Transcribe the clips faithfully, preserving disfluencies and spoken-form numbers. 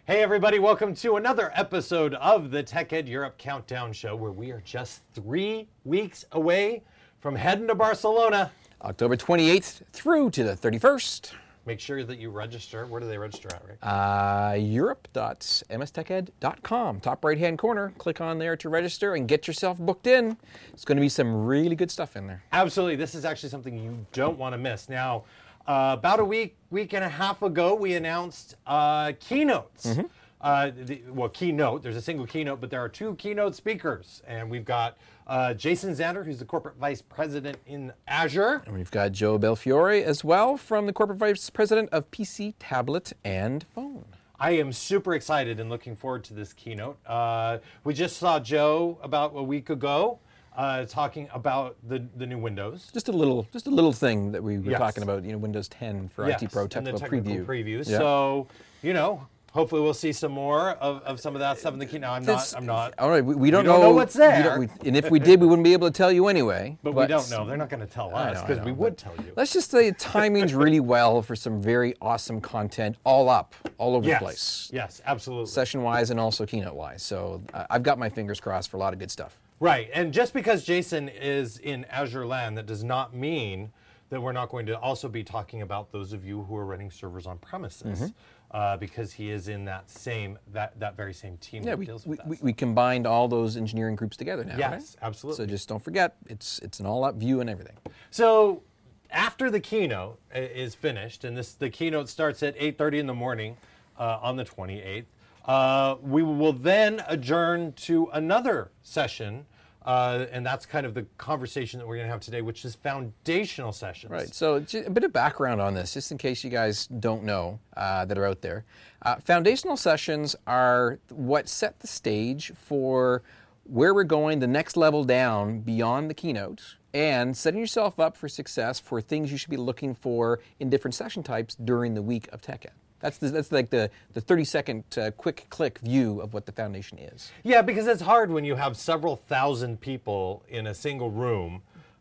Hey everybody, welcome to another episode of the TechEd Europe Countdown Show, where we are just three weeks away from heading to Barcelona. October twenty-eighth through to the thirty-first. Make sure that you register. Where do they register at, Rick? Uh, europe dot m s tech ed dot com. Top right-hand corner. Click on there to register and get yourself booked in. It's going to be some really good stuff in there. Absolutely. This is actually something you don't want to miss. Now, uh, about a week, week and a half ago, we announced uh, keynotes. Mm-hmm. Uh, the, well, keynote, there's a single keynote, but there are two keynote speakers. And we've got uh, Jason Zander, who's the Corporate Vice President in Azure. And we've got Joe Belfiore as well from the Corporate Vice President of P C, Tablet, and Phone. I am super excited and looking forward to this keynote. Uh, we just saw Joe about a week ago uh, talking about the, the new Windows. Just a little just a little thing that we were Yes. talking about, you know, Windows ten for Yes, I T Pro and the technical, technical preview. previews. Yeah. So, you know, hopefully we'll see some more of, of some of that stuff in the keynote. I'm This- not, I'm not, All right, we, we don't, don't know what's we there. don't- we- and if we did, we wouldn't be able to tell you anyway. but, we don't know. They're not going to tell I us know, I because know, we but would tell you. Let's just say timing's really well for some very awesome content, all up, all over Yes, the place, yes, absolutely. session-wise and also keynote-wise. So uh, I've got my fingers crossed for a lot of good stuff. Right, and just because Jason is in Azure land, that does not mean that we're not going to also be talking about those of you who are running servers on premises, Mm-hmm. uh, because he is in that same that that very same team Yeah, that we, deals we, with that. we, we combined all those engineering groups together now, Yes, right? absolutely. So just don't forget, it's it's an all-up view and everything. So after the keynote i- is finished, and this the keynote starts at eight thirty in the morning uh, on the twenty-eighth, uh, we will then adjourn to another session, uh, and that's kind of the conversation that we're going to have today, which is foundational sessions. Right, so ju- a bit of background on this, just in case you guys don't know uh, that are out there. Uh, foundational sessions are what set the stage for where we're going the next level down beyond the keynote and setting yourself up for success for things you should be looking for in different session types during the week of TechEd. That's, the, that's like the, the thirty second uh, quick click view of what the foundation is. Yeah, because it's hard when you have several thousand people in a single room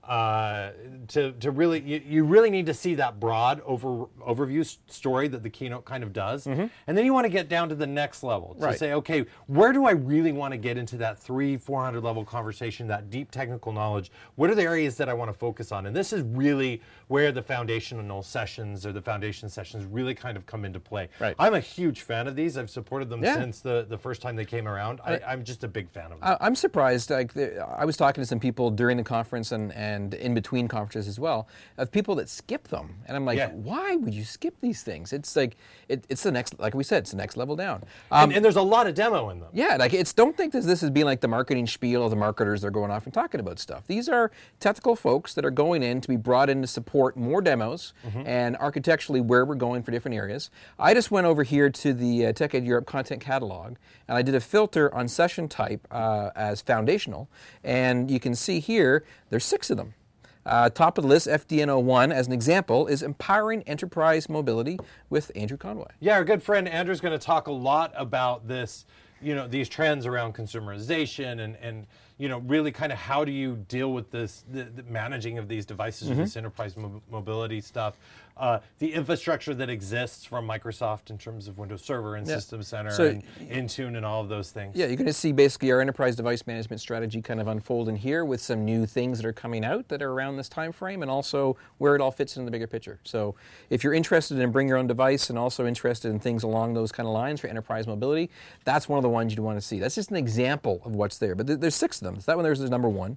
uh, to, to really, you, you really need to see that broad over, overview s- story that the keynote kind of does. And then you want to get down to the next level to Right. say, okay, where do I really want to get into that three, four hundred level conversation, that deep technical knowledge? What are the areas that I want to focus on? And this is really where the foundational sessions or the foundation sessions really kind of come into play. Right. I'm a huge fan of these. I've supported them Yeah. since the, the first time they came around. I, I'm just a big fan of them. I- I'm surprised. Like the, I was talking to some people during the conference and, and in between conferences as well, of people that skip them, and I'm like, Yeah. why would you skip these things? It's like it, it's the next, like we said, it's the next level down. Um, and, and there's a lot of demo in them. yeah, like it's don't think that this is being like the marketing spiel of the marketers that are going off and talking about stuff. These are technical folks that are going in to be brought in to support more demos and architecturally where we're going for different areas. I just went over here to the uh, TechEd Europe content catalog and I did a filter on session type uh, as foundational, and you can see here there's six of them. Uh, top of the list, F D N zero one, as an example, is Empowering Enterprise Mobility with Andrew Conway. Yeah, our good friend Andrew's going to talk a lot about this, you know, these trends around consumerization and, and you know, really kind of how do you deal with this, the, the managing of these devices Mm-hmm. or this enterprise mo- mobility stuff. Uh, the infrastructure that exists from Microsoft in terms of Windows Server and Yeah. System Center So- and Intune and all of those things. Yeah, you're going to see basically our enterprise device management strategy kind of unfold in here with some new things that are coming out that are around this time frame and also where it all fits in the bigger picture. So if you're interested in bring your own device and also interested in things along those kind of lines for enterprise mobility, that's one of the ones you'd want to see. That's just an example of what's there, but th- there's six of them. So that one there's is number one.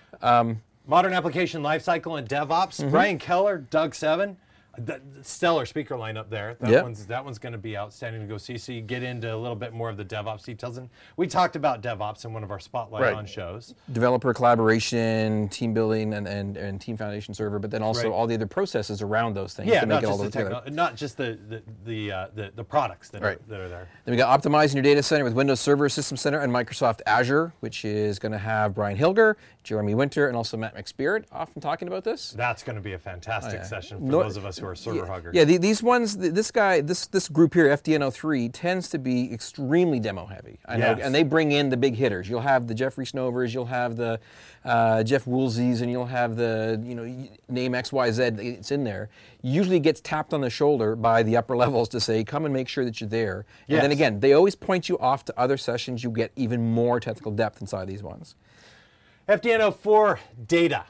Modern Application Lifecycle and DevOps. Mm-hmm. Brian Keller, Doug Seven. The stellar speaker lineup there. That Yep. one's that one's going to be outstanding to go see. So you get into a little bit more of the DevOps details, and we talked about DevOps in one of our Spotlight Right. on shows. Developer collaboration, team building, and, and, and team foundation server, but then also Right. all the other processes around those things Yeah, to not make it all just, the together. techno- not just the the the, uh, the the products that Right. are that are there. Then we got optimizing your data center with Windows Server, System Center, and Microsoft Azure, which is going to have Brian Hilger, Jeremy Winter, and also Matt McSpirit often talking about this. That's going to be a fantastic yeah. session for Nor- those of us who are server huggers. Yeah, the, these ones, th- this guy, this this group here, F D N oh three, tends to be extremely demo heavy. I know, Yes. and they bring in the big hitters. You'll have the Jeffrey Snovers, you'll have the uh, Jeff Woolseys, and you'll have the, you know, y- name X Y Z, it's in there. Usually gets tapped on the shoulder by the upper levels to say, come and make sure that you're there. And then Yes. again, they always point you off to other sessions. You get even more technical depth inside these ones. F D N oh four data,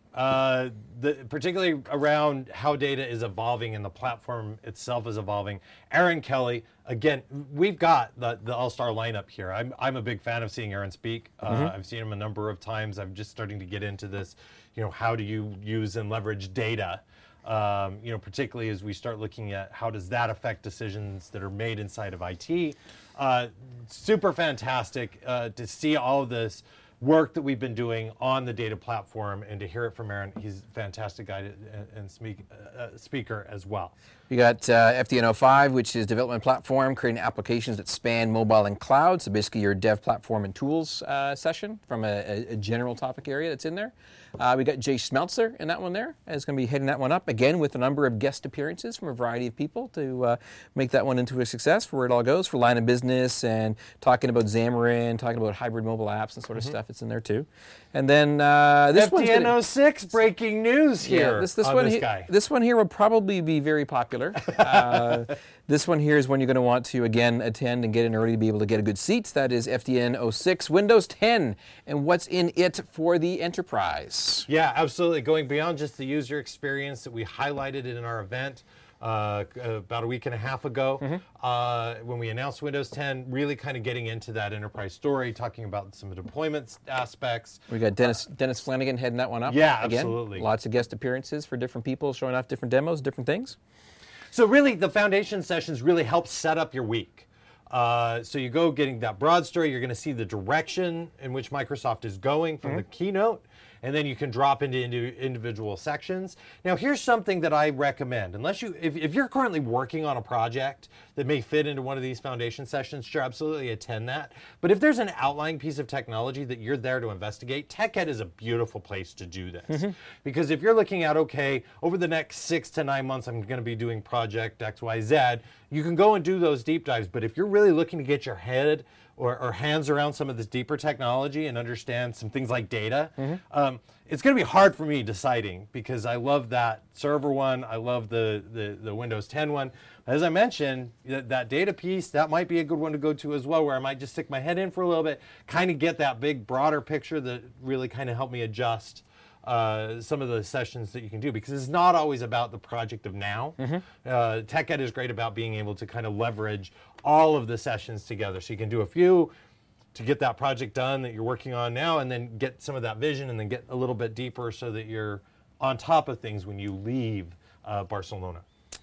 uh, the, particularly around how data is evolving and the platform itself is evolving. Aaron Kelly, again, we've got the, the all-star lineup here. I'm, I'm a big fan of seeing Aaron speak. Uh, Mm-hmm. I've seen him a number of times. I'm just starting to get into this, you know, how do you use and leverage data? Um, you know, particularly as we start looking at how does that affect decisions that are made inside of I T. Uh, super fantastic uh, to see all of this work that we've been doing on the data platform and to hear it from Aaron. He's a fantastic guy to, and, and speak, uh, speaker as well. We got uh, F D N oh five, which is development platform, creating applications that span mobile and cloud. So basically your dev platform and tools uh, session from a, a, a general topic area that's in there. Uh, we got Jay Schmelzer in that one there. Is going to be heading that one up, again, with a number of guest appearances from a variety of people to uh, make that one into a success for where it all goes, for line of business and talking about Xamarin, talking about hybrid mobile apps and sort of stuff. It's in there too. And then uh, this one's F D N gonna- oh six breaking news here yeah, this, this on one this he- guy. This one here will probably be very popular. uh, this one here is when you're going to want to, again, attend and get in early to be able to get a good seat. That is F D N oh six, Windows ten, and what's in it for the enterprise. Yeah, absolutely. Going beyond just the user experience that we highlighted in our event uh, about a week and a half ago Mm-hmm. uh, when we announced Windows ten, really kind of getting into that enterprise story, talking about some deployment aspects. We got Dennis Dennis Flanagan heading that one up. Yeah, again. absolutely. Lots of guest appearances for different people, showing off different demos, different things. So really, the foundation sessions really help set up your week. Uh, so you go getting that broad story, you're going to see the direction in which Microsoft is going from the keynote, and then you can drop into, into individual sections. Now, here's something that I recommend. Unless you, if, if you're currently working on a project that may fit into one of these foundation sessions, sure, absolutely attend that. But if there's an outlying piece of technology that you're there to investigate, TechEd is a beautiful place to do this. Because if you're looking at, okay, over the next six to nine months, I'm going to be doing project X Y Z, you can go and do those deep dives. But if you're really looking to get your head or, or hands around some of this deeper technology and understand some things like data, um, it's going to be hard for me deciding because I love that server one. I love the, the, the Windows ten one. As I mentioned, that, that data piece, that might be a good one to go to as well, where I might just stick my head in for a little bit, kind of get that big, broader picture that really kind of help me adjust Uh, some of the sessions that you can do, because it's not always about the project of now. Mm-hmm. Uh, TechEd is great about being able to kind of leverage all of the sessions together. So you can do a few to get that project done that you're working on now, and then get some of that vision, and then get a little bit deeper so that you're on top of things when you leave uh, Barcelona.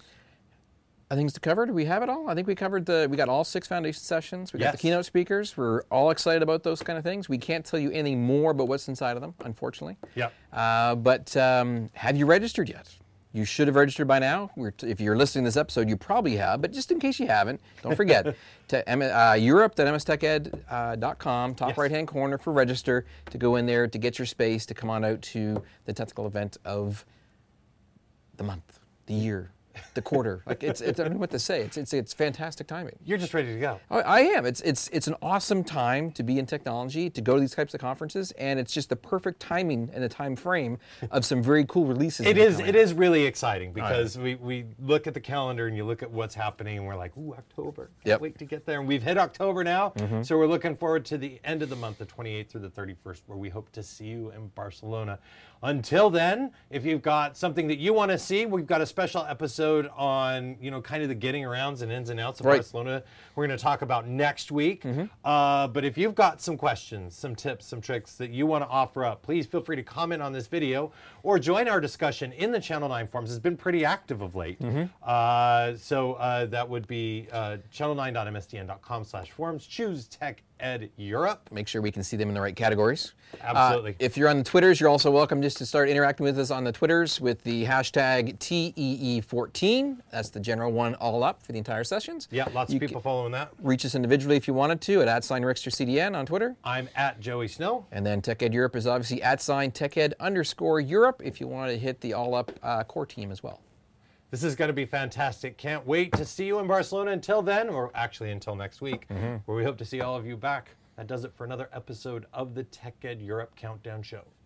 I think it's covered. We have it all. I think we covered the. We got all six foundation sessions. We got the Yes. keynote speakers. We're all excited about those kind of things. We can't tell you anything more about what's inside of them, unfortunately. Yep. Uh, but um, have you registered yet? You should have registered by now. We're t- if you're listening to this episode, you probably have. But just in case you haven't, don't forget to M- uh, Europe dot M S Tech Ed dot com, top Yes. right-hand corner for register to go in there to get your space to come on out to the technical event of the month, the year, the quarter. Like it's, it's I don't know what to say. It's it's it's fantastic timing. You're just ready to go. I, I am. It's it's it's an awesome time to be in technology, to go to these types of conferences, and it's just the perfect timing and the time frame of some very cool releases. It that are is. coming It out. is really exciting because we, we look at the calendar and you look at what's happening and we're like, ooh, October. Can't Yep. wait to get there. And we've hit October now, so we're looking forward to the end of the month, the twenty-eighth through the thirty-first, where we hope to see you in Barcelona. Until then, if you've got something that you want to see, we've got a special episode on, you know, kind of the getting arounds and ins and outs of Right. Barcelona. We're going to talk about next week. Uh, but if you've got some questions, some tips, some tricks that you want to offer up, please feel free to comment on this video or join our discussion in the Channel nine forums. It's been pretty active of late. Uh, so uh, that would be uh, channel nine dot M S T N dot com slash forums. Choose Tech Ed Europe. Make sure we can see them in the right categories. Absolutely. Uh, if you're on the Twitters, you're also welcome just to start interacting with us on the Twitters with the hashtag T E E fourteen. That's the general one all up for the entire sessions. Yeah, lots You of people following that. can reach us individually if you wanted to at at sign Rickster C D N on Twitter. I'm at Joey Snow. And then TechEd Europe is obviously at sign TechEd underscore Europe if you want to hit the all up uh, core team as well. This is going to be fantastic. Can't wait to see you in Barcelona. Until then, or actually until next week, mm-hmm. where we hope to see all of you back. That does it for another episode of the TechEd Europe Countdown Show.